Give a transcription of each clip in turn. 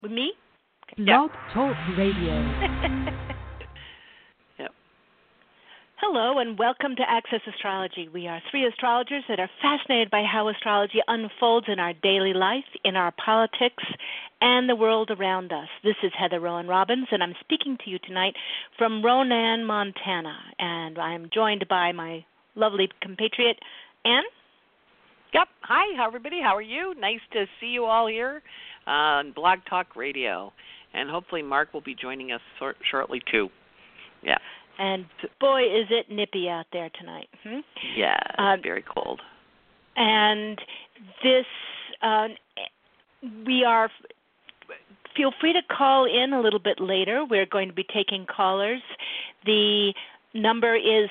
With me? Blog Talk Radio. Yep. Hello and welcome to Access Astrology. We are three astrologers that are fascinated by how astrology unfolds in our daily life, in our politics, and the world around us. This is Heather Rowan Robbins, and I'm speaking to you tonight from Ronan, Montana. And I'm joined by my lovely compatriot, Ann. Yep. Hi, everybody. How are you? Nice to see you all here on Blog Talk Radio. And hopefully Mark will be joining us shortly, too. Yeah. And boy, is it nippy out there tonight. Yeah, it's very cold. And this, feel free to call in a little bit later. We're going to be taking callers. The number is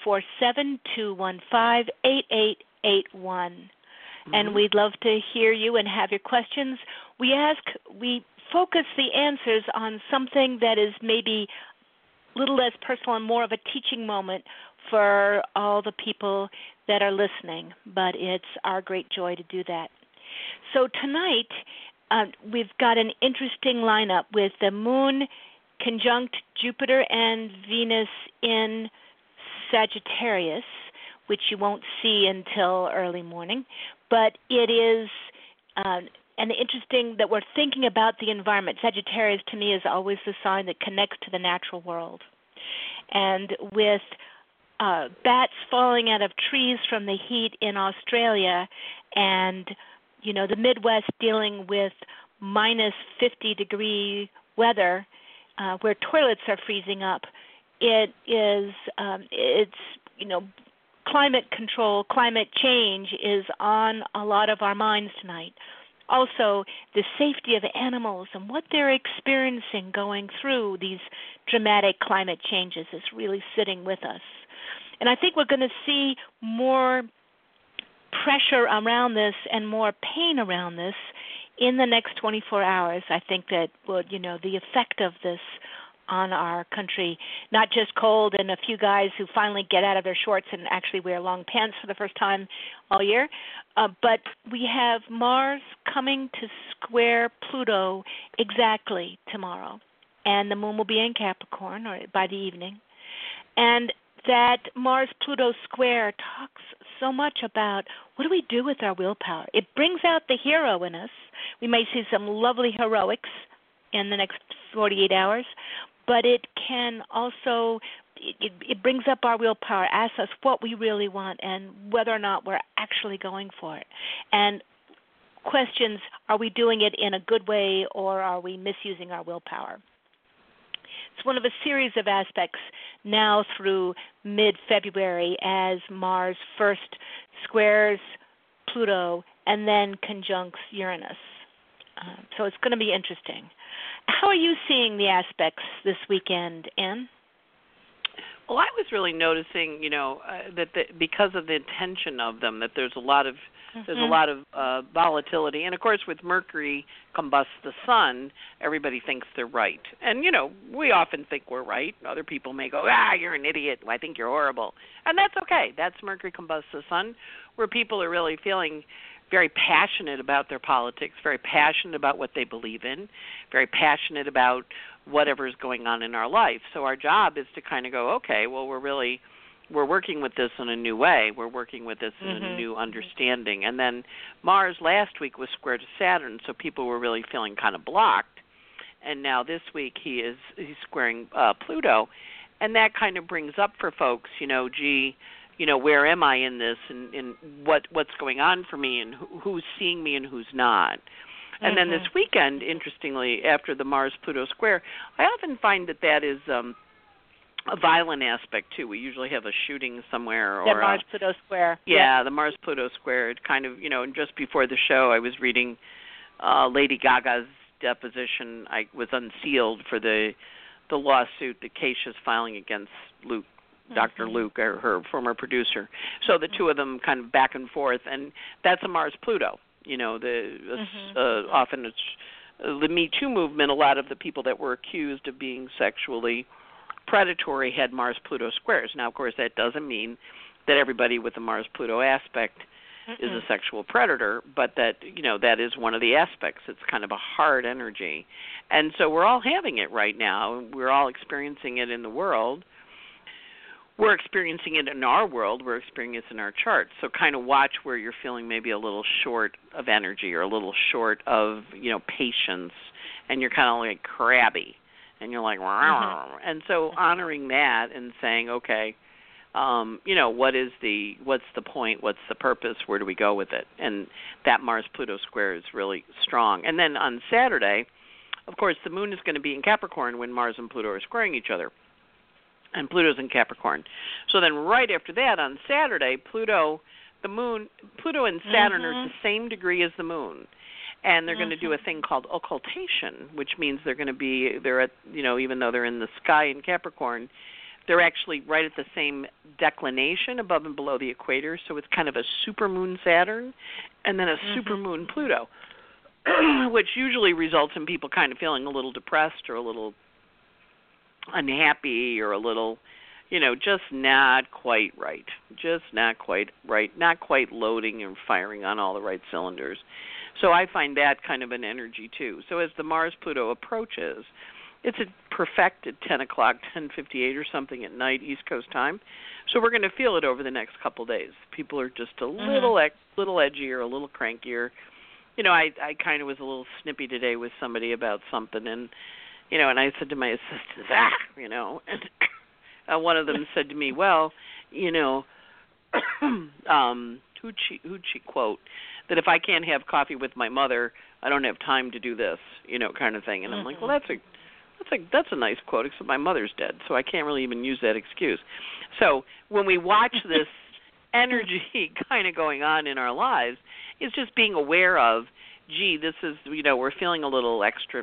347-215-8881. And we'd love to hear you and have your questions. We focus the answers on something that is maybe a little less personal and more of a teaching moment for all the people that are listening, but it's our great joy to do that. So tonight, we've got an interesting lineup with the moon conjunct Jupiter and Venus in Sagittarius, which you won't see until early morning. But it is and interesting that we're thinking about the environment. Sagittarius, to me, is always the sign that connects to the natural world. And with bats falling out of trees from the heat in Australia and, the Midwest dealing with minus 50-degree weather where toilets are freezing up, climate control, climate change is on a lot of our minds tonight. Also, the safety of animals and what they're experiencing going through these dramatic climate changes is really sitting with us. And I think we're going to see more pressure around this and more pain around this in the next 24 hours. I think that, the effect of this on our country, not just cold and a few guys who finally get out of their shorts and actually wear long pants for the first time all year, but we have Mars coming to square Pluto exactly tomorrow, and the moon will be in Capricorn by the evening. And that Mars-Pluto square talks so much about what do we do with our willpower. It brings out the hero in us. We may see some lovely heroics in the next 48 hours, but it can also, it brings up our willpower, asks us what we really want and whether or not we're actually going for it. And questions, are we doing it in a good way or are we misusing our willpower? It's one of a series of aspects now through mid-February as Mars first squares Pluto and then conjuncts Uranus. So it's going to be interesting. How are you seeing the aspects this weekend, Ann? Well, I was really noticing, that because of the intention of them, that there's a lot of volatility, and of course, with Mercury combusts the Sun, everybody thinks they're right, and we often think we're right. Other people may go, you're an idiot. I think you're horrible, and that's okay. That's Mercury combusts the Sun, where people are really feeling very passionate about their politics, very passionate about what they believe in, very passionate about whatever's going on in our life. So our job is to kind of go, okay, well, we're working with this in a new way. We're working with this in a new understanding. And then Mars last week was square to Saturn, so people were really feeling kind of blocked. And now this week he's squaring Pluto. And that kind of brings up for folks, where am I in this and what's going on for me and who's seeing me and who's not. And then this weekend, interestingly, after the Mars-Pluto square, I often find that is a violent aspect, too. We usually have a shooting somewhere. Or Mars-Pluto square. Yeah, the Mars-Pluto square. It kind of, and just before the show, I was reading Lady Gaga's deposition. I was unsealed for the lawsuit that Keisha's filing against Luke. Dr. Luke, or her former producer. So the two of them kind of back and forth, and that's a Mars-Pluto. Often it's the Me Too movement. A lot of the people that were accused of being sexually predatory had Mars-Pluto squares. Now, of course, that doesn't mean that everybody with the Mars-Pluto aspect is a sexual predator, but that, that is one of the aspects. It's kind of a hard energy. And so we're all having it right now. We're all experiencing it in the world. We're experiencing it in our world. We're experiencing it in our charts. So kind of watch where you're feeling maybe a little short of energy or a little short of, patience, and you're kind of like crabby, and you're like, and so honoring that and saying, okay, what's the point? What's the purpose? Where do we go with it? And that Mars-Pluto square is really strong. And then on Saturday, of course, the moon is going to be in Capricorn when Mars and Pluto are squaring each other. And Pluto's in Capricorn. So then right after that, on Saturday, Pluto and Saturn are the same degree as the moon. And they're going to do a thing called occultation, which means they're at, even though they're in the sky in Capricorn, they're actually right at the same declination above and below the equator. So it's kind of a supermoon Saturn and then a supermoon Pluto, which usually results in people kind of feeling a little depressed or a little unhappy or a little, just not quite right. Just not quite right. Not quite loading and firing on all the right cylinders. So I find that kind of an energy too. So as the Mars-Pluto approaches, it's perfect at 10 o'clock, 10:58 or something at night, East Coast time. So we're going to feel it over the next couple of days. People are just a little edgier, a little crankier. I kind of was a little snippy today with somebody about something, and and I said to my assistants, and one of them said to me, well, who'd she quote, that if I can't have coffee with my mother, I don't have time to do this, kind of thing. And I'm like, well, that's a nice quote, except my mother's dead, so I can't really even use that excuse. So when we watch this energy kind of going on in our lives, it's just being aware of, gee, this is, we're feeling a little extra,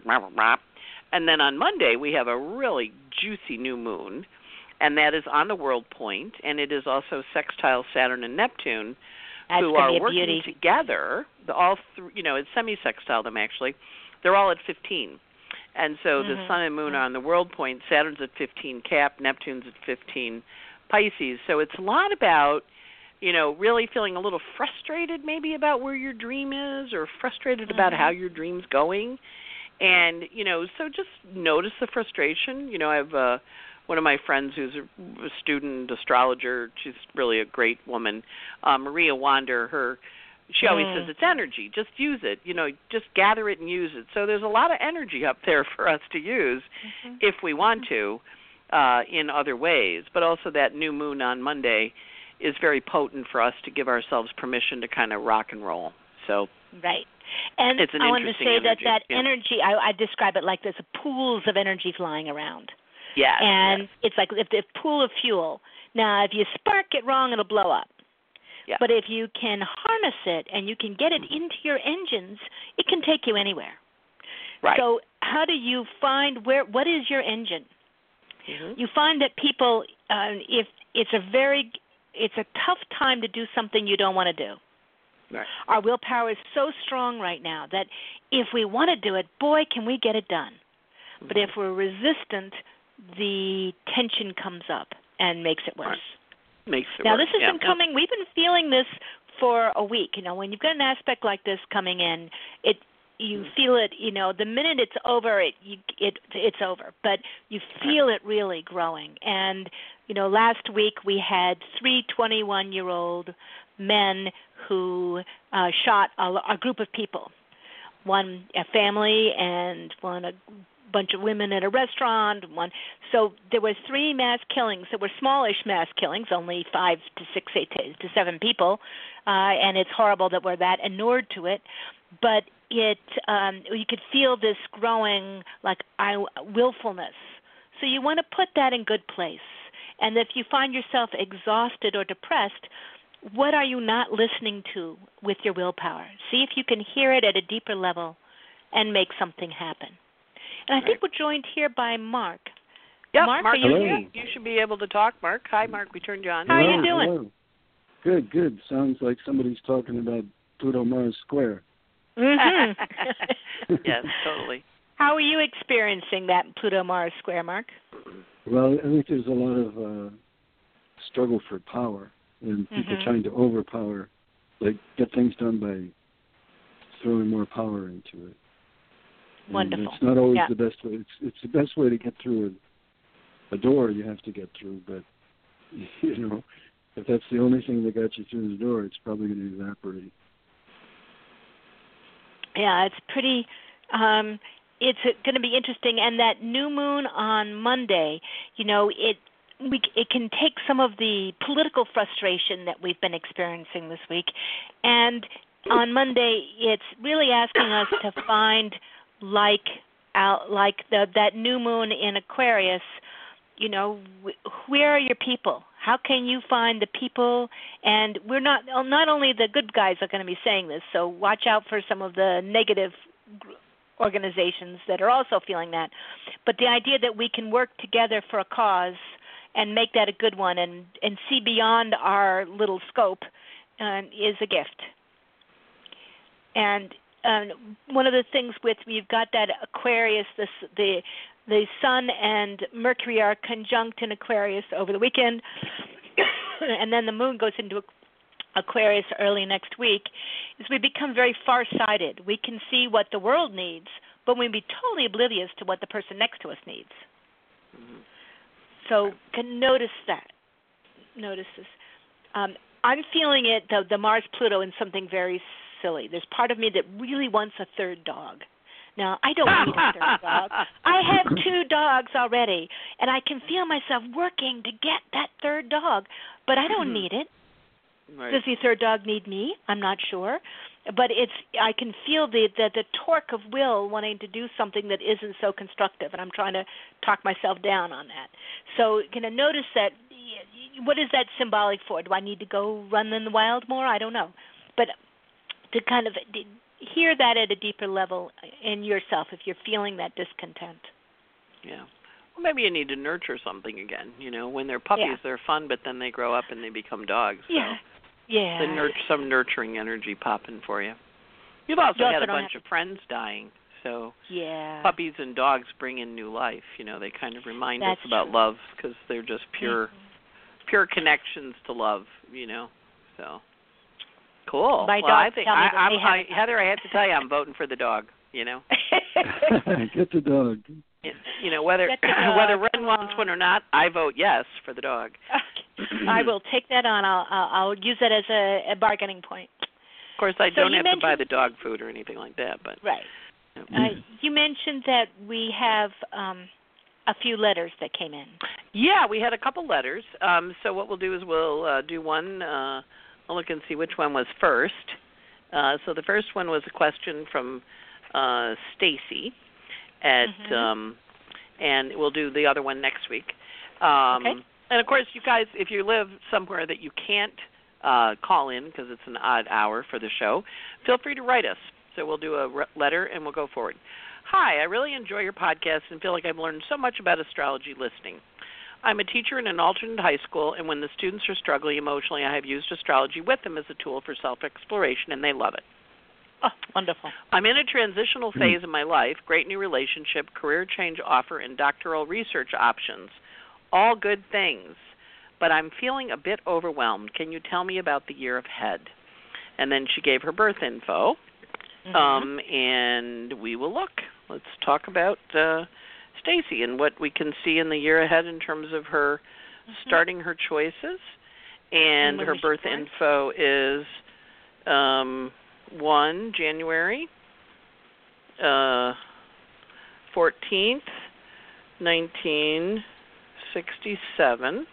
and then on Monday we have a really juicy new moon, and that is on the world point, and it is also sextile Saturn and Neptune, who are working together. It's semi-sextile them actually. They're all at 15. And so the sun and moon are on the world point. Saturn's at 15 Cap, Neptune's at 15 Pisces. So it's a lot about, really feeling a little frustrated maybe about where your dream is, or frustrated about how your dream's going. And, so just notice the frustration. I have one of my friends who's a student astrologer. She's really a great woman, Maria Wander. She always says it's energy. Just use it. Just gather it and use it. So there's a lot of energy up there for us to use if we want to in other ways. But also that new moon on Monday is very potent for us to give ourselves permission to kind of rock and roll. So right. And it's an I want to say energy. that energy, I describe it like there's pools of energy flying around. Yeah. And it's like if the pool of fuel. Now, if you spark it wrong, it'll blow up. Yeah. But if you can harness it and you can get it into your engines, it can take you anywhere. Right. So how do you find what is your engine? You find that people, if it's a tough time to do something you don't want to do. Right. Our willpower is so strong right now that if we want to do it, boy, can we get it done. But if we're resistant, the tension comes up and makes it worse. Makes it now, worse. This has been coming. We've been feeling this for a week. When you've got an aspect like this coming in, you feel it. The minute it's over, it's over. But you feel it really growing. And last week we had 3 21-year-old men who shot a group of people. One a family and one a bunch of women at a restaurant. So there was 3 mass killings. There were smallish mass killings, only 5 to 6, 8 to 7 people, and it's horrible that we're that inured to it. But you could feel this growing willfulness. So you want to put that in good place. And if you find yourself exhausted or depressed, what are you not listening to with your willpower? See if you can hear it at a deeper level and make something happen. And I think we're joined here by Mark. Yeah, Mark, are you hello. here? You should be able to talk, Mark. Hi, Mark. We turned you on. How are you doing? Hello. Good. Sounds like somebody's talking about Pluto-Mars square. Yes, totally. How are you experiencing that Pluto-Mars square, Mark? Well, I think there's a lot of struggle for power and people trying to overpower get things done by throwing more power into it. And Wonderful. it's not always Yeah. the best way. It's the best way to get through a door you have to get through, but if that's the only thing that got you through the door, it's probably going to evaporate. Yeah, it's pretty. It's going to be interesting, and that new moon on Monday, it can take some of the political frustration that we've been experiencing this week, and on Monday, it's really asking us to find that new moon in Aquarius. Where are your people? How can you find the people? And we're not only the good guys are going to be saying this, so watch out for some of the negative organizations that are also feeling that. But the idea that we can work together for a cause and make that a good one and see beyond our little scope is a gift. And one of the things you've got that Aquarius, the Sun and Mercury are conjunct in Aquarius over the weekend, and then the Moon goes into Aquarius early next week, is we become very far-sighted. We can see what the world needs, but we be totally oblivious to what the person next to us needs. Mm-hmm. So can notice that. Notice this. I'm feeling it, the Mars-Pluto, in something very silly. There's part of me that really wants a third dog. Now, I don't need a third dog. I have 2 dogs already, and I can feel myself working to get that third dog, but I don't need it. Right. Does the third dog need me? I'm not sure. But I can feel the torque of will wanting to do something that isn't so constructive, and I'm trying to talk myself down on that. So notice that. What is that symbolic for? Do I need to go run in the wild more? I don't know. But to kind of hear that at a deeper level in yourself if you're feeling that discontent. Yeah. Well, maybe you need to nurture something again. When they're puppies, they're fun, but then they grow up and they become dogs. So Yeah. Some nurturing energy popping for you. You've also had a bunch of friends dying. So puppies and dogs bring in new life. They kind of remind us about love because they're just pure connections to love, So cool. My dog Heather, I have to tell you, I'm voting for the dog, Get the dog. Whether Ren wants one or not, I vote yes for the dog. I will take that on. I'll use that as a bargaining point. Of course, I don't have to buy the dog food or anything like that, but right. You mentioned that we have a few letters that came in. Yeah, we had a couple letters. So what we'll do is we'll do one. I'll look and see which one was first. So the first one was a question from Stacy at, and we'll do the other one next week. Okay. And of course, you guys, if you live somewhere that you can't call in because it's an odd hour for the show, feel free to write us. So we'll do a letter and we'll go forward. Hi, I really enjoy your podcast and feel like I've learned so much about astrology listening. I'm a teacher in an alternate high school, and when the students are struggling emotionally, I have used astrology with them as a tool for self-exploration, and they love it. Oh, wonderful. I'm in a transitional phase in my life, great new relationship, career change offer, and doctoral research options. All good things, but I'm feeling a bit overwhelmed. Can you tell me about the year ahead? And then she gave her birth info, and we will look. Let's talk about Stacy and what we can see in the year ahead in terms of her starting her choices. And her birth info is 1 January 14th, 1967.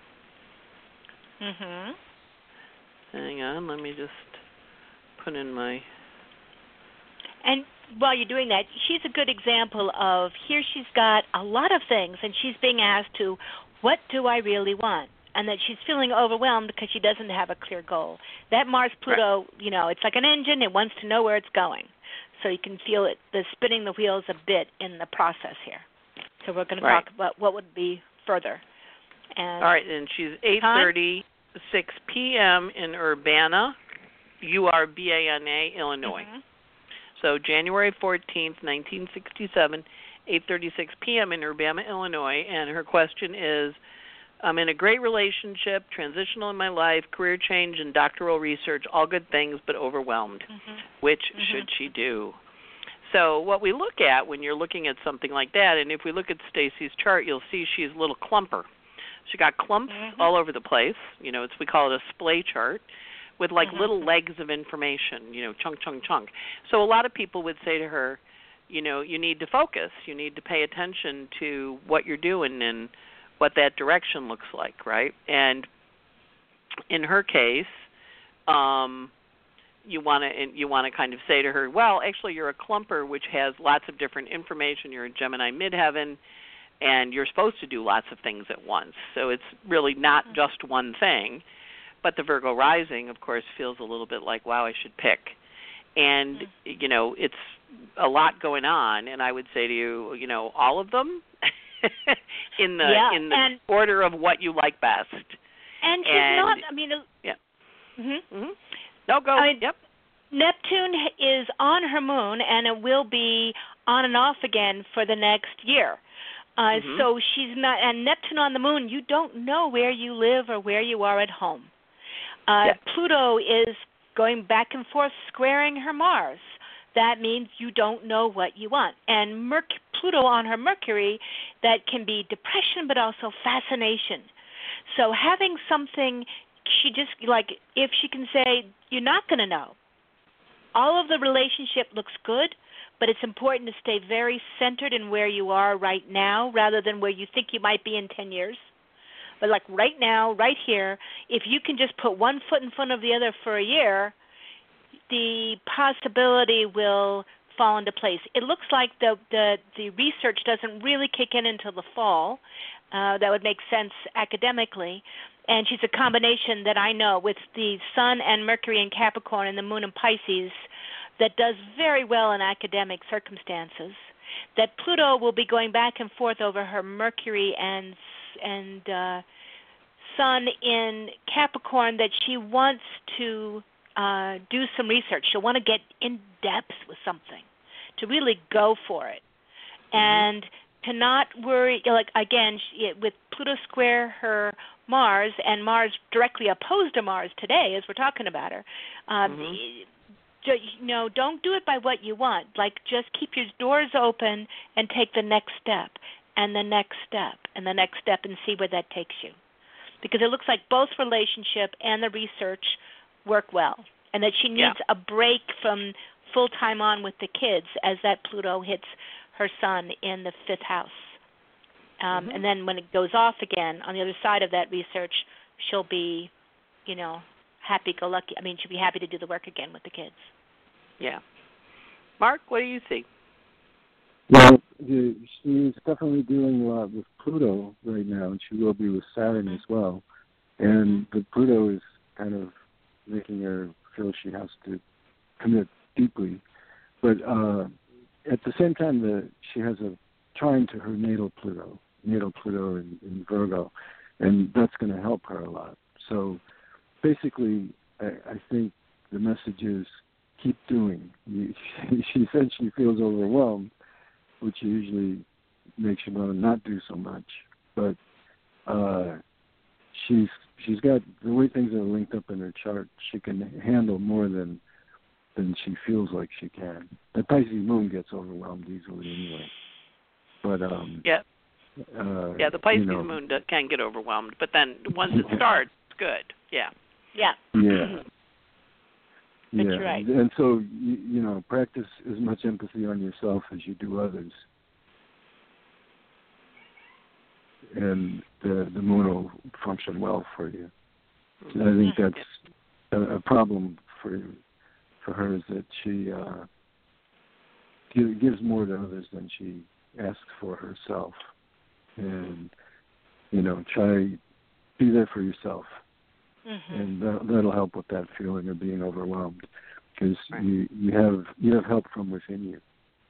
Hang on, let me just put in my... And while you're doing that, she's a good example of, here she's got a lot of things, and she's being asked to, what do I really want? And that she's feeling overwhelmed because she doesn't have a clear goal. That Mars-Pluto, it's like an engine. It wants to know where it's going. So you can feel it, the spinning the wheels a bit in the process here. So we're going to talk about what would be further. And all right, and she's 8:36 p.m. in Urbana, Urbana, Illinois. So January 14th, 1967, 8:36 p.m. in Urbana, Illinois, and her question is, I'm in a great relationship, transitional in my life, career change and doctoral research, all good things, but overwhelmed. Which should she do? So what we look at when you're looking at something like that, and if we look at Stacy's chart, you'll see she's a little clumper. She got clumps all over the place. We call it a splay chart with like little legs of information, chunk, chunk, chunk. So a lot of people would say to her, you need to focus. You need to pay attention to what you're doing and what that direction looks like, right? And in her case, you want to kind of say to her, well, actually you're a clumper, which has lots of different information. You're a Gemini midheaven, and you're supposed to do lots of things at once. So it's really not just one thing. But the Virgo rising, of course, feels a little bit like, wow, I should pick. And, it's a lot going on, and I would say to you, all of them in the order of what you like best. And she's No, go. Yep. Neptune is on her moon, and it will be on and off again for the next year. So she's not, and Neptune on the moon, you don't know where you live or where you are at home. Pluto is going back and forth squaring her Mars. That means you don't know what you want. And Pluto on her Mercury, that can be depression but also fascination. So having something, she just, like, if she can say, you're not going to know. All of the relationship looks good, but it's important to stay very centered in where you are right now rather than where you think you might be in 10 years. But like right now, right here, if you can just put one foot in front of the other for a year, the possibility will fall into place. It looks like the research doesn't really kick in until the fall. That would make sense academically. And she's a combination that I know with the Sun and Mercury in Capricorn and the Moon in Pisces that does very well in academic circumstances. That Pluto will be going back and forth over her Mercury and Sun in Capricorn, that she wants to do some research. She'll want to get in depth with something, to really go for it. And to not worry, like again, with Pluto square her Mars, and Mars directly opposed to Mars today as we're talking about her, don't do it by what you want. Like, just keep your doors open and take the next step and the next step and the next step and see where that takes you. Because it looks like both relationship and the research work well, and that she needs a break from full-time on with the kids as that Pluto hits her Sun in the 5th house. And then when it goes off again, on the other side of that research, she'll be, happy-go-lucky. I mean, she'll be happy to do the work again with the kids. Yeah. Mark, what do you see? Well, she's definitely doing a lot with Pluto right now, and she will be with Saturn as well. And the Pluto is kind of making her feel she has to commit deeply. But at the same time, she has a trine to her natal Pluto in Virgo, and that's going to help her a lot. So basically, I think the message is keep doing. She said she feels overwhelmed, which usually makes you want to not do so much. But she's got, the way things are linked up in her chart, she can handle more than she feels like she can. The Pisces moon gets overwhelmed easily anyway. But the Pisces moon can get overwhelmed, but then once it starts, it's good. Yeah. That's right. And so, practice as much empathy on yourself as you do others. And the moon will function well for you. And I think that's a problem for her, is that she gives more to others than she asks for herself. And, try, be there for yourself. And that'll help with that feeling of being overwhelmed, because you have help from within you.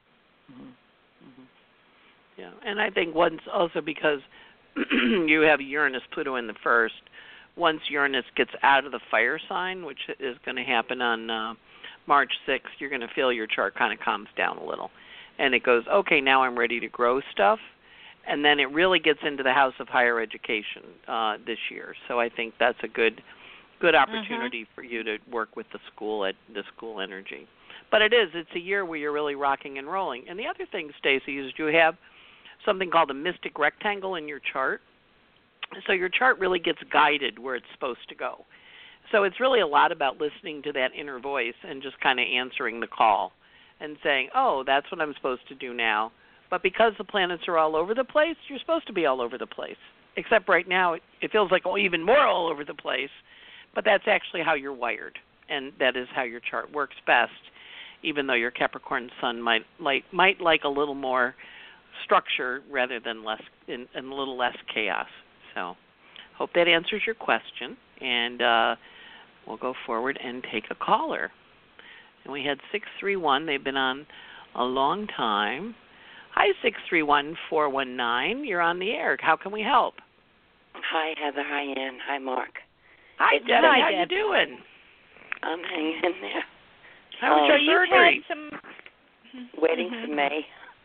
Yeah, and I think once also because you have Uranus, Pluto in the 1st, once Uranus gets out of the fire sign, which is going to happen on March 6th, you're going to feel your chart kind of calms down a little. And it goes, okay, now I'm ready to grow stuff. And then it really gets into the house of higher education this year. So I think that's a good opportunity for you to work with the school energy. But it's a year where you're really rocking and rolling. And the other thing, Stacy, is you have something called a mystic rectangle in your chart. So your chart really gets guided where it's supposed to go. So it's really a lot about listening to that inner voice and just kind of answering the call and saying, oh, that's what I'm supposed to do now. But because the planets are all over the place, you're supposed to be all over the place. Except right now it feels like even more all over the place. But that's actually how you're wired, and that is how your chart works best, even though your Capricorn sun might like a little more structure rather than and a little less chaos. So hope that answers your question, and we'll go forward and take a caller. And we had 631. They've been on a long time. Hi, 631-419. You're on the air. How can we help? Hi, Heather. Hi, Ann. Hi, Mark. Hi, Debbie. How you doing? I'm hanging in there. How was your surgery? Waiting for May.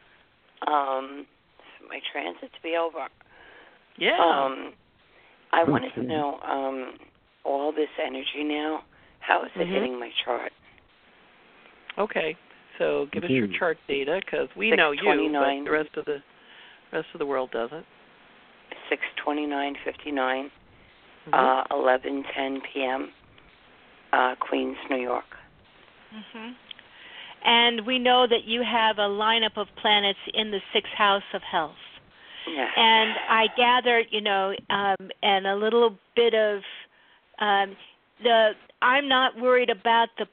For my transit to be over. Yeah. I wanted to know all this energy now. How is it hitting my chart? Okay. So give us your chart data, because we know you, but the rest of the world doesn't. 6/29/59, 11:10 p.m., Queens, New York. And we know that you have a lineup of planets in the 6th house of health. Yes. And I gather, and a little bit of I'm not worried about the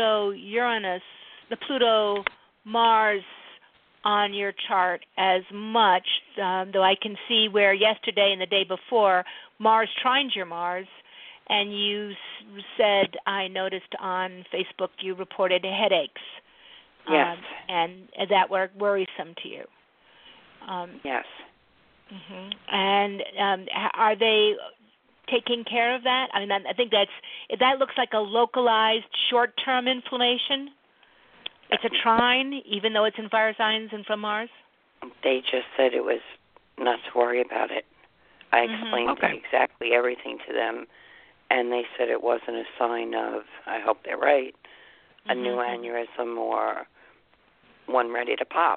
Pluto-Mars on your chart as much, though I can see where yesterday and the day before Mars trined your Mars, and you said, I noticed on Facebook you reported headaches. Yes. And that were worrisome to you. Yes. And are they taking care of that? I mean, I think that looks like a localized short-term inflammation. It's a trine, even though it's in fire signs and from Mars? They just said it was not to worry about it. I explained exactly everything to them, and they said it wasn't a sign of, I hope they're right, a new aneurysm or one ready to pop.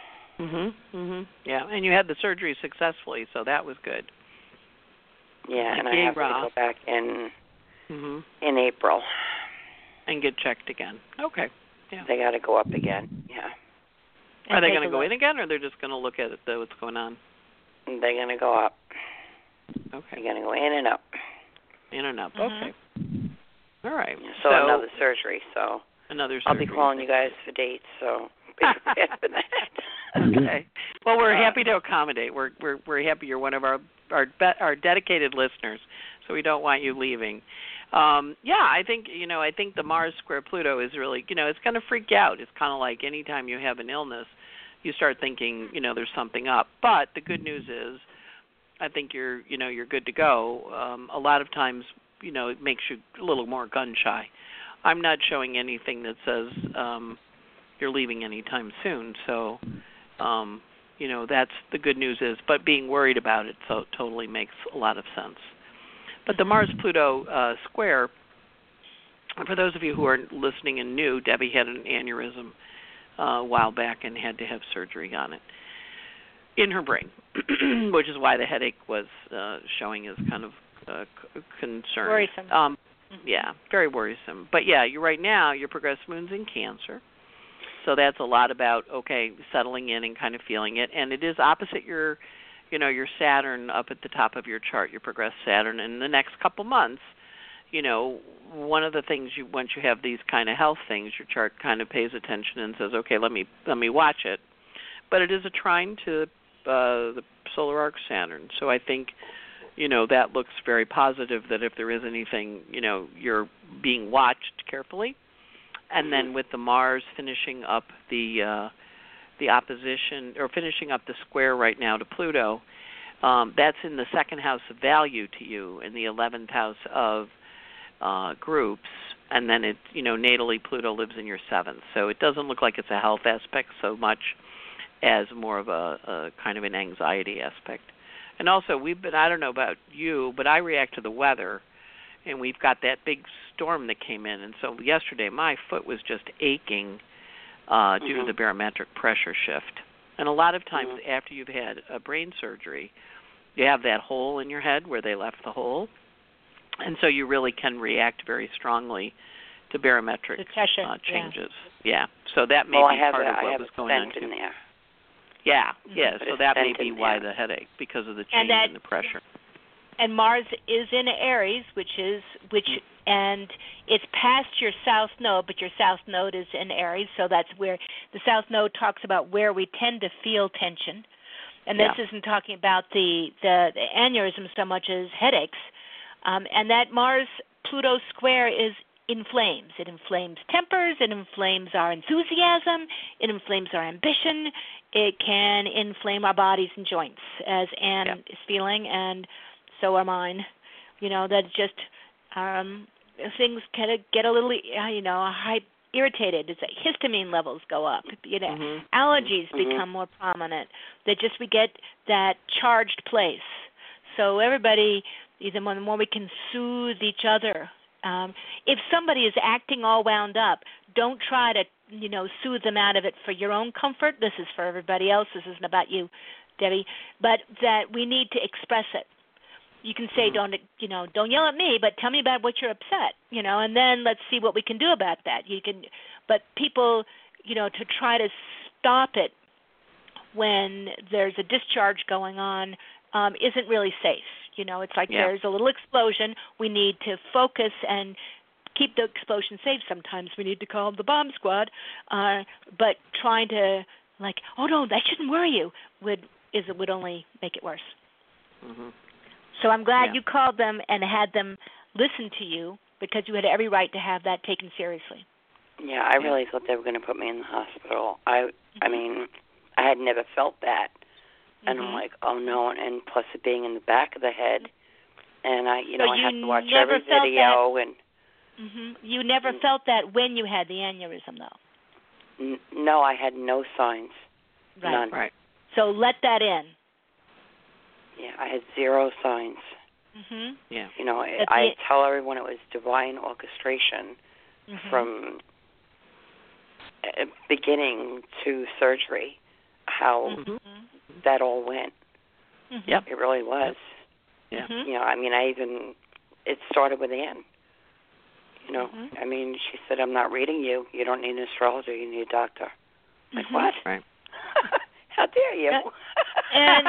Yeah, and you had the surgery successfully, so that was good. Yeah, and I have to go back in April. And get checked again. Okay. Yeah. They got to go up again. Yeah. Are they going to go in again, or they're just going to look at what's going on? They're going to go up. Okay. They're going to go in and up. In and up. Okay. All right. So another surgery. So another surgery. I'll be calling you guys for dates. So be prepared for that. Okay. Well, we're happy to accommodate. We're happy you're one of our dedicated listeners, so we don't want you leaving. I think the Mars square Pluto is really, it's going to freak you out. It's kind of like anytime you have an illness, you start thinking, there's something up. But the good news is, I think you're good to go. A lot of times, it makes you a little more gun shy. I'm not showing anything that says you're leaving anytime soon. So, that's the good news is. But being worried about it totally makes a lot of sense. But the Mars-Pluto square, for those of you who are listening and new, Debbie had an aneurysm a while back and had to have surgery on it in her brain, which is why the headache was showing as kind of concern. Worrisome. Yeah, very worrisome. But, you're right now, your progressed moon's in Cancer. So that's a lot about, settling in and kind of feeling it. And it is opposite your Saturn up at the top of your chart, your progressed Saturn. And in the next couple months, one of the things once you have these kind of health things, your chart kind of pays attention and says, okay, let me watch it. But it is a trine to the solar arc Saturn. So I think, that looks very positive that if there is anything, you're being watched carefully. And then with the Mars finishing up the opposition, or finishing up the square right now to Pluto, that's in the 2nd house of value to you, in the 11th house of groups, and then natally Pluto lives in your 7th. So it doesn't look like it's a health aspect so much as more of a kind of an anxiety aspect. And also, I don't know about you, but I react to the weather, and we've got that big storm that came in. And so yesterday, my foot was just aching due to the barometric pressure shift. And a lot of times after you've had a brain surgery, you have that hole in your head where they left the hole. And so you really can react very strongly to barometric changes. Yeah. So that may be part of what was going on too. There. Yeah. So that may be why the headache, because of the change in the pressure. And Mars is in Aries, and it's past your south node, but your south node is in Aries, so that's where the south node talks about where we tend to feel tension. And this isn't talking about the aneurysm so much as headaches. And that Mars-Pluto square inflames. It inflames tempers. It inflames our enthusiasm. It inflames our ambition. It can inflame our bodies and joints, as Anne is feeling, and so are mine. That just things kind of get a little, irritated. It's like histamine levels go up. Allergies become more prominent. We get that charged place. So everybody, the more we can soothe each other. If somebody is acting all wound up, don't try to, soothe them out of it for your own comfort. This is for everybody else. This isn't about you, Debbie. But that we need to express it. You can say, don't yell at me, but tell me about what you're upset, and then let's see what we can do about that. But people, to try to stop it when there's a discharge going on isn't really safe. It's like there's a little explosion. We need to focus and keep the explosion safe. Sometimes we need to call the bomb squad, but trying to oh no, that shouldn't worry you would only make it worse. So I'm glad you called them and had them listen to you, because you had every right to have that taken seriously. Yeah, I really thought they were going to put me in the hospital. I mean, I had never felt that. And I'm like, oh no, and plus it being in the back of the head, and I have to watch every video. You never felt that when you had the aneurysm, though? No, I had no signs. Right. None. Right. So let that in. Yeah, I had zero signs. Yeah. I tell everyone it was divine orchestration from beginning to surgery, how that all went. Yep. It really was. Yeah. It started with Anne. She said, I'm not reading you. You don't need an astrologer. You need a doctor. Like, what? Right. How dare you? And,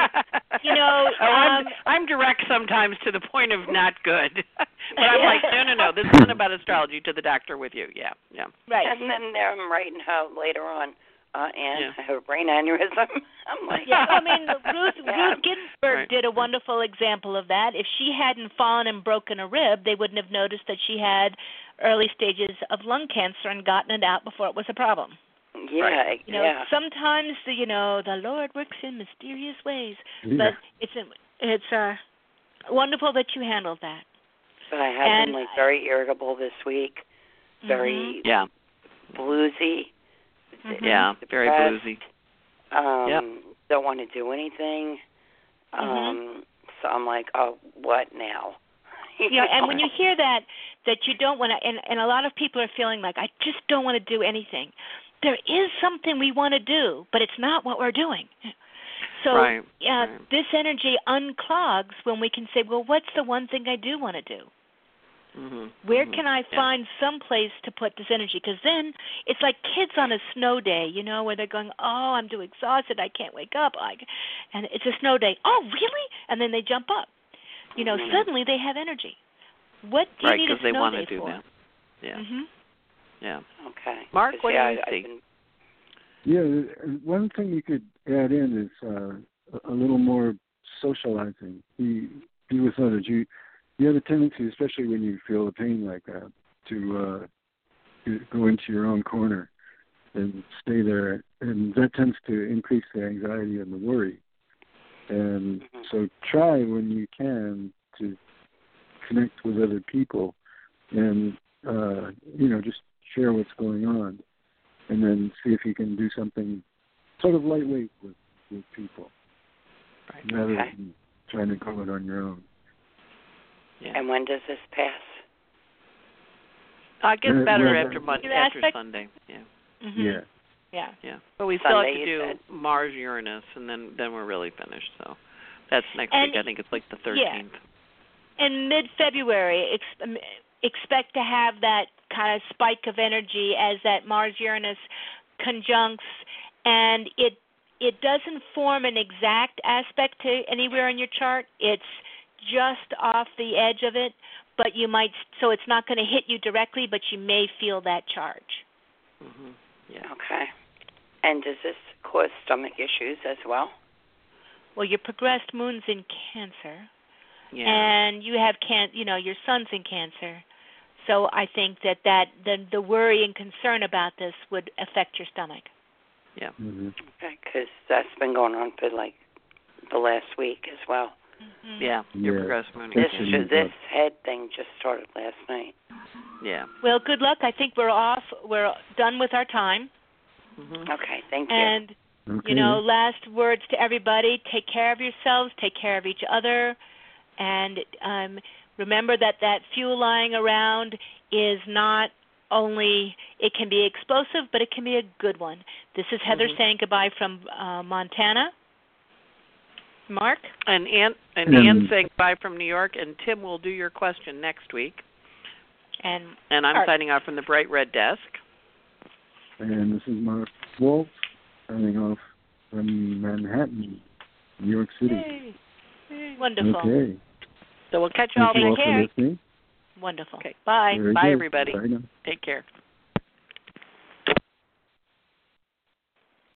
I'm direct sometimes to the point of not good. But I'm like, no, this isn't about astrology, to the doctor with you. Yeah. Right. And then I'm writing how later on, Anne, I have a brain aneurysm. I'm like, Ruth Ginsburg did a wonderful example of that. If she hadn't fallen and broken a rib, they wouldn't have noticed that she had early stages of lung cancer and gotten it out before it was a problem. Yeah, sometimes the Lord works in mysterious ways, but it's wonderful that you handled that. But I have been very irritable this week, very bluesy. Yeah, very bluesy. Don't want to do anything. So I'm like, oh, what now? And when you hear that you don't want to, and a lot of people are feeling like, I just don't want to do anything. There is something we want to do, but it's not what we're doing. So this energy unclogs when we can say, well, what's the one thing I do want to do? Where can I find some place to put this energy? Because then it's like kids on a snow day, where they're going, oh, I'm too exhausted, I can't wake up. And it's a snow day. Oh, really? And then they jump up. Suddenly they have energy. What do you need a snow day for? Right, because they want to do that. Yeah. Yeah. Okay. Mark, what do you think? Yeah, one thing you could add in is a little more socializing. Be with others. You have a tendency, especially when you feel a pain like that, to go into your own corner and stay there, and that tends to increase the anxiety and the worry. And so try when you can to connect with other people and just share what's going on, and then see if you can do something sort of lightweight with people, Right. rather than trying to go it on your own. Yeah. And when does this pass? It gets better well, after Monday, Your after aspect- Sunday. Yeah. Yeah. Yeah. Yeah. But we still have Sunday, to you do said? Mars Uranus, and then we're really finished. So that's next And week. I think it's like the 13th. In mid-February, expect to have that kind of spike of energy as that Mars-Uranus conjuncts, and it doesn't form an exact aspect to anywhere in your chart. It's just off the edge of it, but you might, so it's not going to hit you directly, but you may feel that charge. Mm-hmm. Yeah. Okay. And does this cause stomach issues as well? Well, your progressed moon's in Cancer, Yeah. and you have your sun's in Cancer. So I think that the worry and concern about this would affect your stomach. Yeah. Mm-hmm. Okay, because that's been going on for like the last week as well. Mm-hmm. Yeah. Your Yeah. progressive moon. This head thing just started last night. Yeah. Well, good luck. I think we're off. We're done with our time. Mm-hmm. Okay, thank you. And, Okay. last words to everybody. Take care of yourselves. Take care of each other. And remember that fuel lying around is not only, it can be explosive, but it can be a good one. This is Heather saying goodbye from Montana. Mark? And Ann saying bye from New York, and Tim will do your question next week. And I'm Art. signing off from the Bright Red Desk. And this is Mark Wolf signing off from Manhattan, New York City. Yay. Wonderful. Okay. So we'll catch you all Thank you all next for week. listening. Wonderful. Okay. Bye. Very Bye, good. everybody. Bye now. Take care.